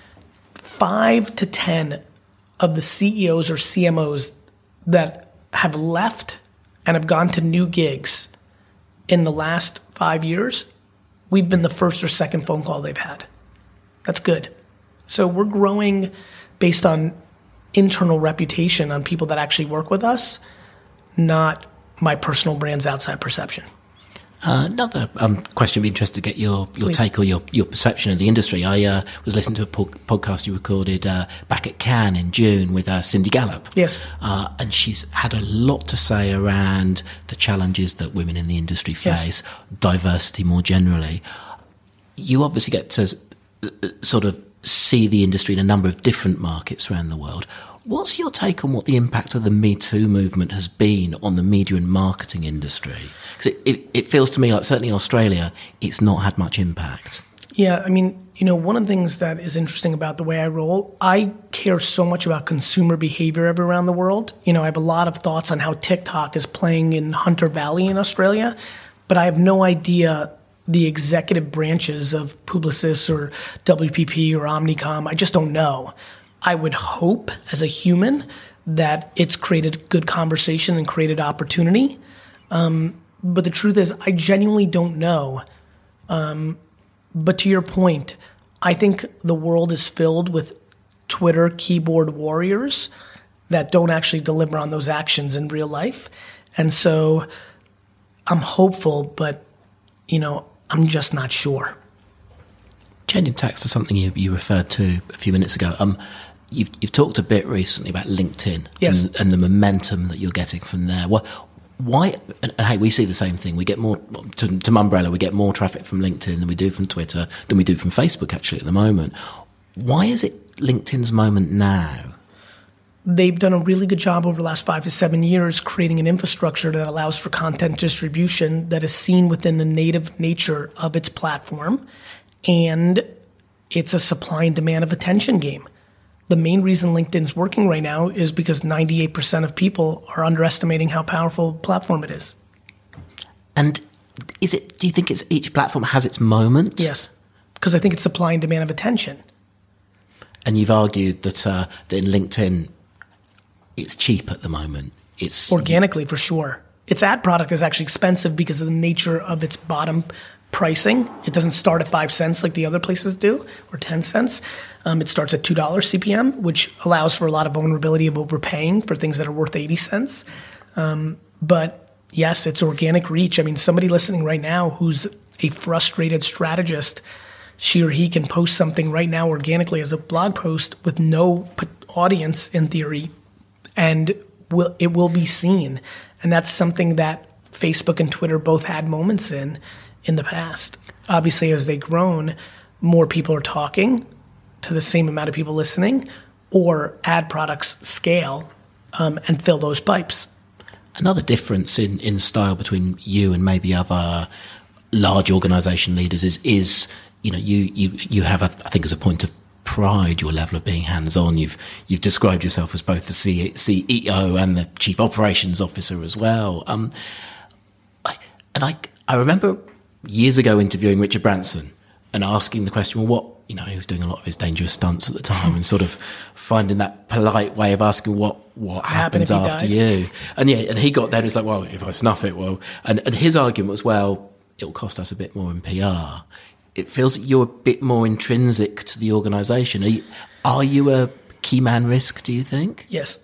5 to 10 of the CEOs or CMOs that have left and have gone to new gigs in the last 5 years, we've been the first or second phone call they've had. That's good. So we're growing based on internal reputation on people that actually work with us, not my personal brand's outside perception. Another question, I'd be interested to get your take or your perception of the industry. I was listening to a podcast you recorded back at Cannes in June with Cindy Gallop. Yes. And she's had a lot to say around the challenges that women in the industry face, diversity more generally. You obviously get to sort of see the industry in a number of different markets around the world. What's your take on what the impact of the Me Too movement has been on the media and marketing industry? Because it feels to me like certainly in Australia, it's not had much impact. Yeah, I mean, one of the things that is interesting about the way I roll, I care so much about consumer behavior around the world. I have a lot of thoughts on how TikTok is playing in Hunter Valley in Australia, but I have no idea the executive branches of Publicis or WPP or Omnicom. I just don't know. I would hope as a human that it's created good conversation and created opportunity. But the truth is, I genuinely don't know. But to your point, I think the world is filled with Twitter keyboard warriors that don't actually deliver on those actions in real life. And so I'm hopeful, but, I'm just not sure. Changing tack to something you referred to a few minutes ago. You've talked a bit recently about LinkedIn, yes, and the momentum that you're getting from there. Why? And hey, we see the same thing. We get more to Mumbrella. We get more traffic from LinkedIn than we do from Twitter, than we do from Facebook. Actually, at the moment, why is it LinkedIn's moment now? They've done a really good job over the last 5 to 7 years creating an infrastructure that allows for content distribution that is seen within the native nature of its platform, and it's a supply and demand of attention game. The main reason LinkedIn's working right now is because 98% of people are underestimating how powerful a platform it is. And do you think each platform has its moment? Yes, because I think it's supply and demand of attention. And you've argued that in LinkedIn, it's cheap at the moment. It's organically, for sure. Its ad product is actually expensive because of the nature of its bottom pricing. It doesn't start at 5 cents like the other places do, or 10 cents. It starts at $2 CPM, which allows for a lot of vulnerability of overpaying for things that are worth 80 cents. But yes, it's organic reach. I mean, somebody listening right now who's a frustrated strategist, she or he can post something right now organically as a blog post with no audience in theory, and it will be seen. And that's something that Facebook and Twitter both had moments in the past. Obviously, as they've grown, more people are talking to the same amount of people listening, or ad products scale and fill those pipes. Another difference in style between you and maybe other large organisation leaders is you have, I think, as a point of pride, your level of being hands-on. You've described yourself as both the CEO and the Chief Operations Officer as well. I remember years ago interviewing Richard Branson and asking the question, well, he was doing a lot of his dangerous stunts at the time, and sort of finding that polite way of asking what happens after you. And he got there and was like, well, if I snuff it, well, and his argument was, well, it'll cost us a bit more in PR. It feels that you're a bit more intrinsic to the organisation. Are you a key man risk, do you think? Yes.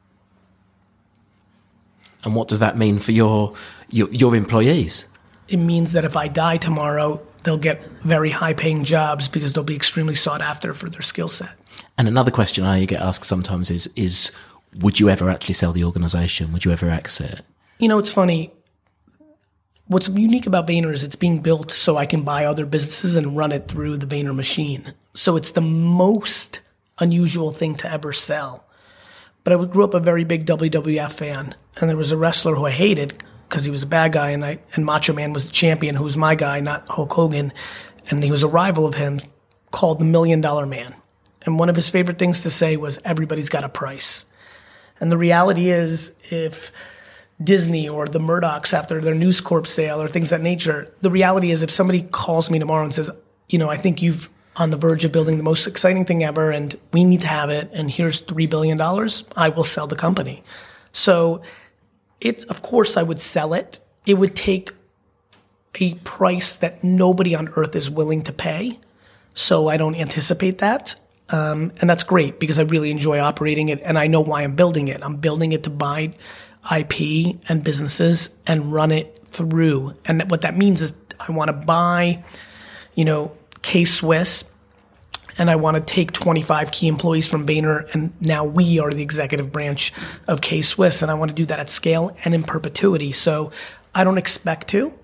And what does that mean for your employees? It means that if I die tomorrow, they'll get very high-paying jobs because they'll be extremely sought after for their skill set. And another question I get asked sometimes is would you ever actually sell the organisation? Would you ever exit? It's funny. What's unique about Vayner is it's being built so I can buy other businesses and run it through the Vayner machine. So it's the most unusual thing to ever sell. But I grew up a very big WWF fan, and there was a wrestler who I hated because he was a bad guy, and Macho Man was the champion, who was my guy, not Hulk Hogan, and he was a rival of him, called the $1 Million Man. And one of his favorite things to say was, everybody's got a price. And the reality is, if Disney or the Murdochs, after their News Corp sale or things of that nature, the reality is if somebody calls me tomorrow and says, I think you've on the verge of building the most exciting thing ever, and we need to have it, and here's $3 billion, I will sell the company. So of course I would sell it. It would take a price that nobody on earth is willing to pay. So I don't anticipate that. And that's great because I really enjoy operating it, and I know why I'm building it. I'm building it to buy IP and businesses and run it through. And what that means is I want to buy, K-Swiss, and I want to take 25 key employees from Vayner, and now we are the executive branch of K-Swiss, and I want to do that at scale and in perpetuity. So I don't expect to,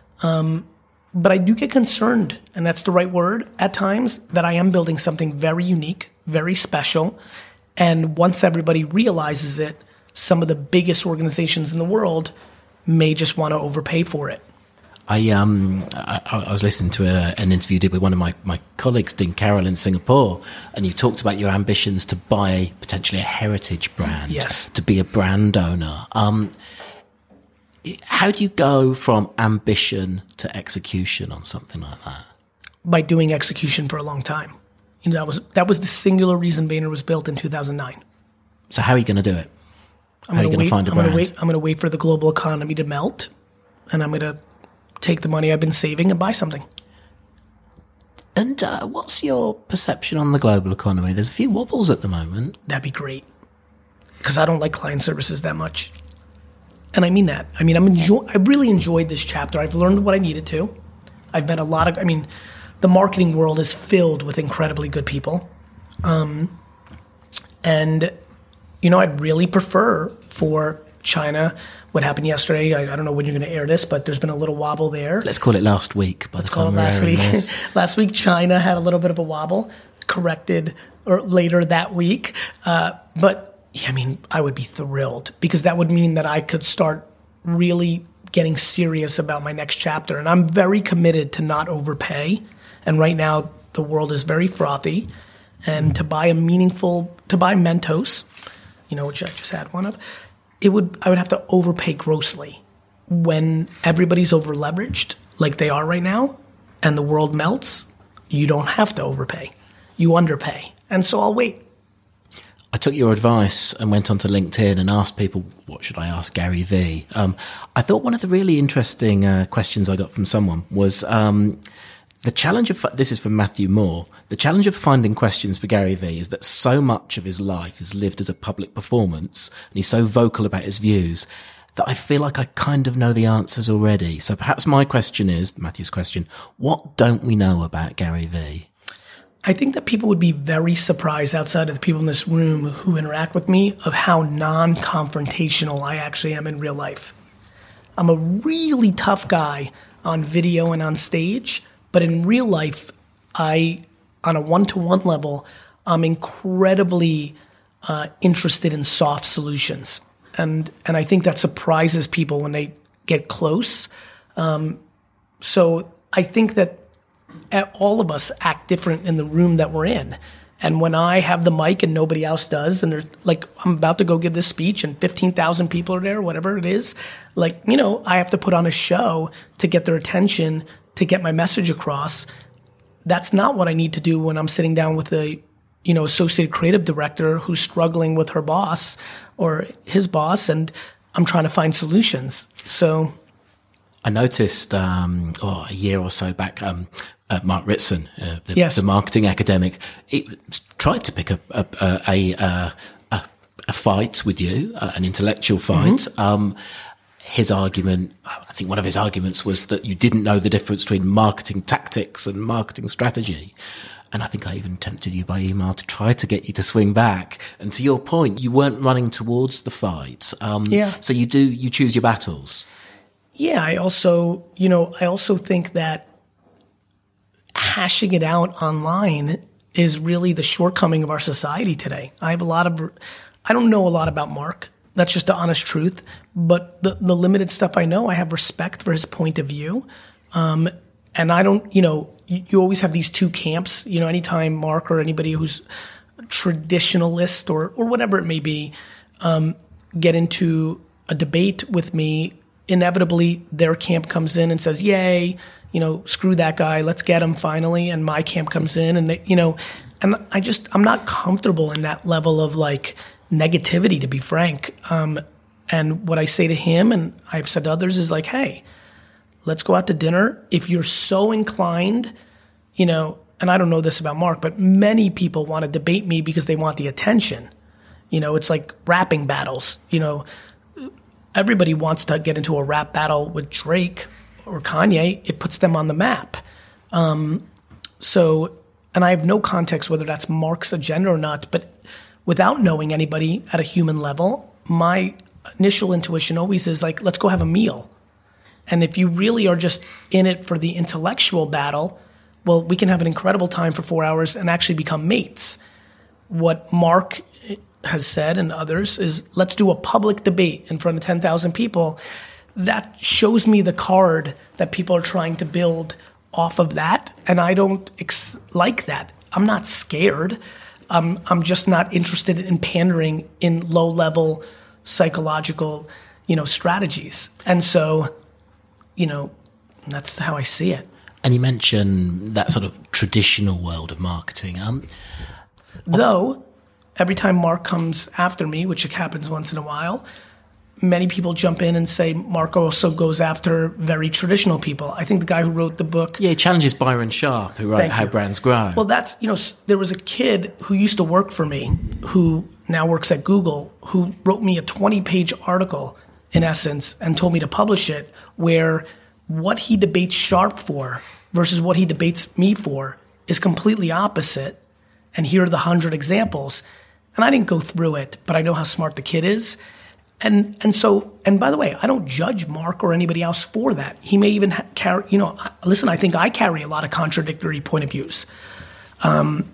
but I do get concerned, and that's the right word at times, that I am building something very unique, very special, and once everybody realizes it, some of the biggest organizations in the world may just want to overpay for it. I was listening to an interview you did with one of my colleagues, Dean Carroll, in Singapore, and you talked about your ambitions to buy potentially a heritage brand, yes, to be a brand owner. How do you go from ambition to execution on something like that? By doing execution for a long time. That was the singular reason Vayner was built in 2009. So how are you going to do it? How are you going to find a brand? I'm going to wait for the global economy to melt, and I'm going to take the money I've been saving and buy something. And what's your perception on the global economy? There's a few wobbles at the moment. That'd be great, because I don't like client services that much. And I mean that. I mean, I really enjoyed this chapter. I've learned what I needed to. I've met a lot of, the marketing world is filled with incredibly good people. And, I'd really prefer for China, what happened yesterday, I don't know when you're going to air this, but there's been a little wobble there. Let's call it last week. By the time we're airing this. Last week, China had a little bit of a wobble, corrected or later that week. But I would be thrilled, because that would mean that I could start really getting serious about my next chapter. And I'm very committed to not overpay. And right now, the world is very frothy. And to buy Mentos, which I just had one of, I would have to overpay grossly. When everybody's over-leveraged, like they are right now, and the world melts, you don't have to overpay. You underpay. And so I'll wait. I took your advice and went onto LinkedIn and asked people, what should I ask Gary Vee? I thought one of the really interesting questions I got from someone was the challenge of, this is from Matthew Moore, the challenge of finding questions for Gary Vee is that so much of his life is lived as a public performance, and he's so vocal about his views, that I feel like I kind of know the answers already. So perhaps my question is, Matthew's question, what don't we know about Gary Vee? I think that people would be very surprised, outside of the people in this room who interact with me, of how non-confrontational I actually am in real life. I'm a really tough guy on video and on stage, but in real life, on a one-to-one level, I'm incredibly interested in soft solutions. And I think that surprises people when they get close. So I think that all of us act different in the room that we're in. And when I have the mic and nobody else does, and there's like, I'm about to go give this speech and 15,000 people are there, whatever it is, like, you know, I have to put on a show to get their attention, to get my message across. That's not what I need to do when I'm sitting down with a, you know, associate creative director who's struggling with her boss or his boss, and I'm trying to find solutions. So I noticed a year or so back, Mark Ritson, Yes. the marketing academic, he tried to pick a fight with you, an intellectual fight. His argument, I think one of his arguments was that you didn't know the difference between marketing tactics and marketing strategy. And I think I even tempted you by email to try to get you to swing back. And to your point, you weren't running towards the fight. So you choose your battles. yeah, I also think that hashing it out online is really the shortcoming of our society today. I don't know a lot about Mark. That's just the honest truth. But the limited stuff I know, I have respect for his point of view. And I don't, you always have these two camps, anytime Mark or anybody who's traditionalist or whatever it may be, get into a debate with me, inevitably their camp comes in and says, yay, screw that guy, let's get him finally. And my camp comes in and and I'm not comfortable in that level of like negativity, to be frank. And what I say to him, and I've said to others, is like, hey, let's go out to dinner. If you're so inclined, and I don't know this about Mark, but many people want to debate me because they want the attention. It's like rapping battles. Everybody wants to get into a rap battle with Drake or Kanye. It puts them on the map. And I have no context whether that's Mark's agenda or not, but without knowing anybody at a human level, my initial intuition always is like, let's go have a meal. And if you really are just in it for the intellectual battle, well, we can have an incredible time for 4 hours and actually become mates. What Mark has said and others is, let's do a public debate in front of 10,000 people. That shows me the card that people are trying to build off of that. And I don't like that. I'm not scared. I'm just not interested in pandering in low-level psychological, strategies. And so, that's how I see it. And you mentioned that sort of traditional world of marketing. Though, every time Mark comes after me, which happens once in a while, many people jump in and say Mark also goes after very traditional people. I think the guy who wrote the book... Yeah, he challenges Byron Sharp, who wrote How Brands Grow. Well, that's, there was a kid who used to work for me, who now works at Google, who wrote me a 20-page article, in essence, and told me to publish it, where what he debates Sharp for versus what he debates me for is completely opposite. And here are the 100 examples. And I didn't go through it, but I know how smart the kid is. And by the way, I don't judge Mark or anybody else for that. He may even carry, listen, I think I carry a lot of contradictory point of views. I'm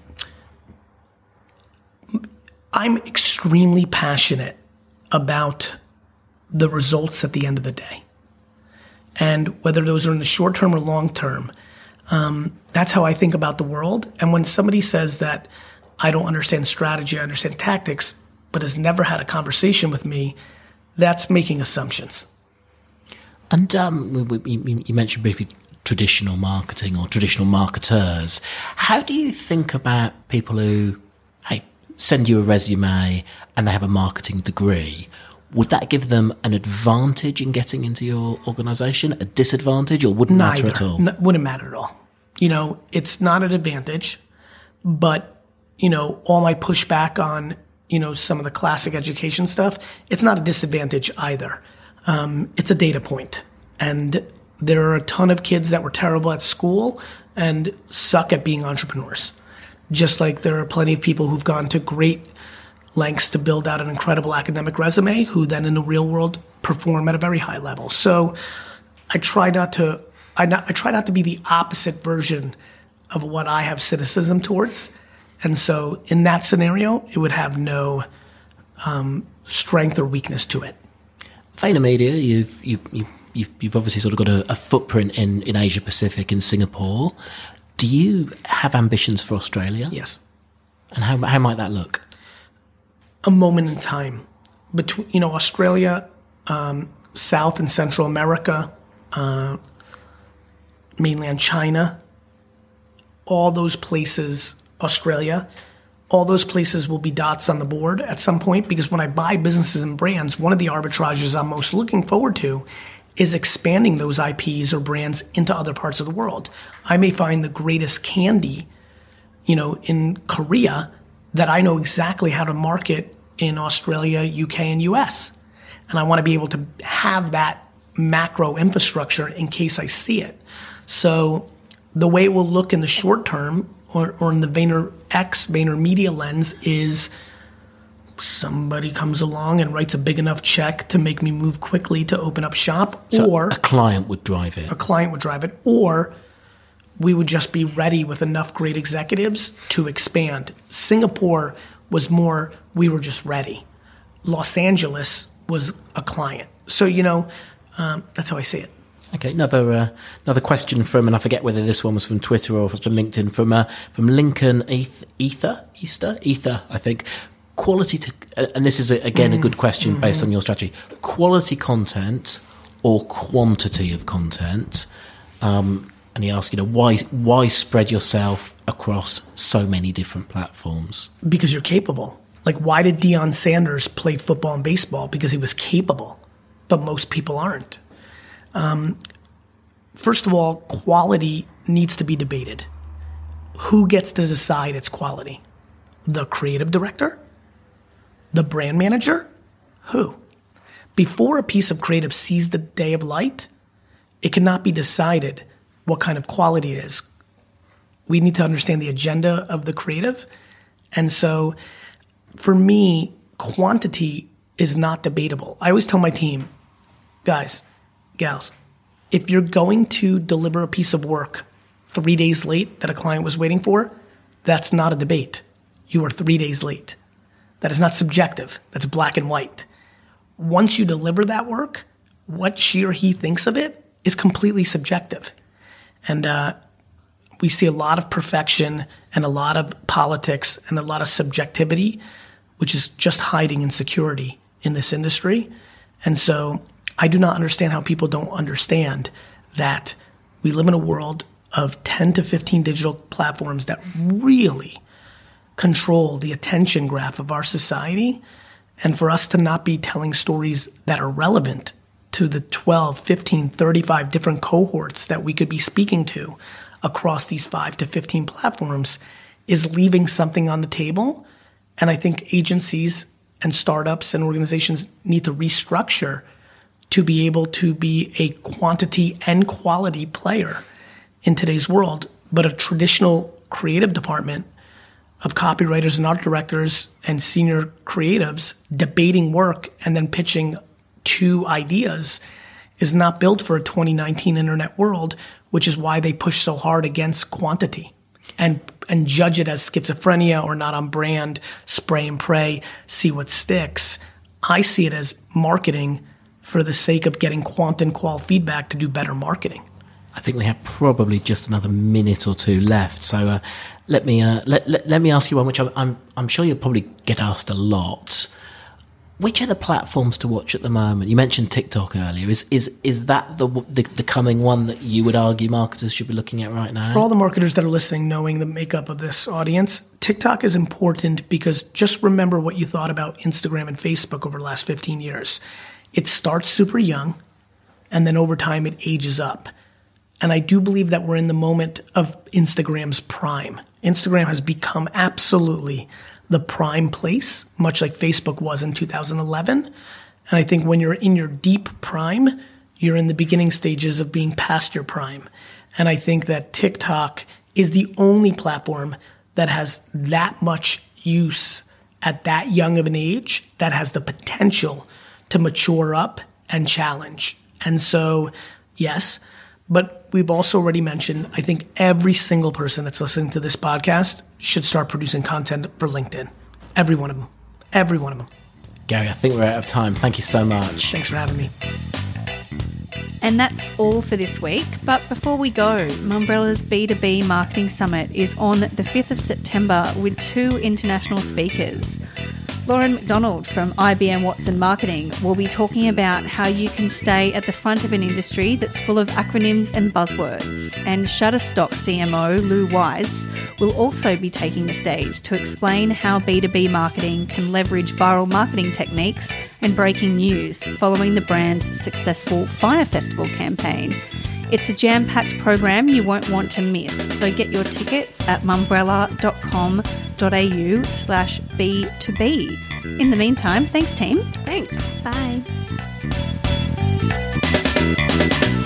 extremely passionate about the results at the end of the day. And whether those are in the short term or long term, that's how I think about the world. And when somebody says that I don't understand strategy, I understand tactics, but has never had a conversation with me, that's making assumptions. And you mentioned briefly traditional marketing or traditional marketers. How do you think about people who, send you a resume and they have a marketing degree? Would that give them an advantage in getting into your organization, a disadvantage, or wouldn't matter at all? Wouldn't matter at all. It's not an advantage, but, all my pushback on some of the classic education stuff, it's not a disadvantage either. It's a data point. And there are a ton of kids that were terrible at school and suck at being entrepreneurs. Just like there are plenty of people who've gone to great lengths to build out an incredible academic resume who then in the real world perform at a very high level. So I try not to be the opposite version of what I have cynicism towards. And so in that scenario, it would have no strength or weakness to it. VaynerMedia, you've obviously sort of got a footprint in Asia Pacific, in Singapore. Do you have ambitions for Australia? Yes. And how might that look? A moment in time between, Australia, South and Central America, mainland China, all those places, Australia, all those places will be dots on the board at some point, because when I buy businesses and brands, one of the arbitrages I'm most looking forward to is expanding those IPs or brands into other parts of the world. I may find the greatest candy, in Korea that I know exactly how to market in Australia, UK, and US. And I want to be able to have that macro infrastructure in case I see it. So the way it will look in the short term or in the VaynerMedia lens is somebody comes along and writes a big enough check to make me move quickly to open up shop, So or a client would drive it. Or we would just be ready with enough great executives to expand. Singapore was more, we were just ready. Los Angeles was a client. So, that's how I see it. Okay, another question from, and I forget whether this one was from Twitter or from LinkedIn, from Lincoln Ether, I think. Quality and this is again a good question based on your strategy. Quality content or quantity of content? And he asked, why spread yourself across so many different platforms? Because you're capable. Like, why did Deion Sanders play football and baseball? Because he was capable, but most people aren't. First of all, quality needs to be debated. Who gets to decide its quality? The creative director? The brand manager? Who? Before a piece of creative sees the day of light, it cannot be decided what kind of quality it is. We need to understand the agenda of the creative. And so for me, quantity is not debatable. I always tell my team, guys, gals, if you're going to deliver a piece of work 3 days late that a client was waiting for, that's not a debate. You are 3 days late. That is not subjective. That's black and white. Once you deliver that work, what she or he thinks of it is completely subjective. And we see a lot of perfection and a lot of politics and a lot of subjectivity, which is just hiding insecurity in this industry. And so I do not understand how people don't understand that we live in a world of 10 to 15 digital platforms that really control the attention graph of our society. And for us to not be telling stories that are relevant to the 12, 15, 35 different cohorts that we could be speaking to across these 5 to 15 platforms is leaving something on the table. And I think agencies and startups and organizations need to restructure to be able to be a quantity and quality player in today's world. But a traditional creative department of copywriters and art directors and senior creatives debating work and then pitching 2 ideas is not built for a 2019 internet world, which is why they push so hard against quantity and judge it as schizophrenia or not on brand, spray and pray, see what sticks. I see it as marketing for the sake of getting quant and qual feedback to do better marketing. I think we have probably just another minute or 2 left. So let me ask you one, which I'm sure you'll probably get asked a lot. Which are the platforms to watch at the moment? You mentioned TikTok earlier. Is that the coming one that you would argue marketers should be looking at right now? For all the marketers that are listening, knowing the makeup of this audience, TikTok is important because just remember what you thought about Instagram and Facebook over the last 15 years. It starts super young, and then over time it ages up. And I do believe that we're in the moment of Instagram's prime. Instagram has become absolutely the prime place, much like Facebook was in 2011. And I think when you're in your deep prime, you're in the beginning stages of being past your prime. And I think that TikTok is the only platform that has that much use at that young of an age that has the potential to mature up and challenge. And so, yes, but we've also already mentioned, I think every single person that's listening to this podcast should start producing content for LinkedIn. Every one of them. Every one of them. Gary, I think we're out of time. Thank you so much. Thanks for having me. And that's all for this week. But before we go, Mumbrella's B2B Marketing Summit is on the 5th of September with 2 international speakers. Lauren McDonald from IBM Watson Marketing will be talking about how you can stay at the front of an industry that's full of acronyms and buzzwords. And Shutterstock CMO Lou Weiss will also be taking the stage to explain how B2B marketing can leverage viral marketing techniques and breaking news following the brand's successful Fire Festival campaign. It's a jam-packed program you won't want to miss, so get your tickets at mumbrella.com.au/B2B. In the meantime, thanks team. Thanks. Bye.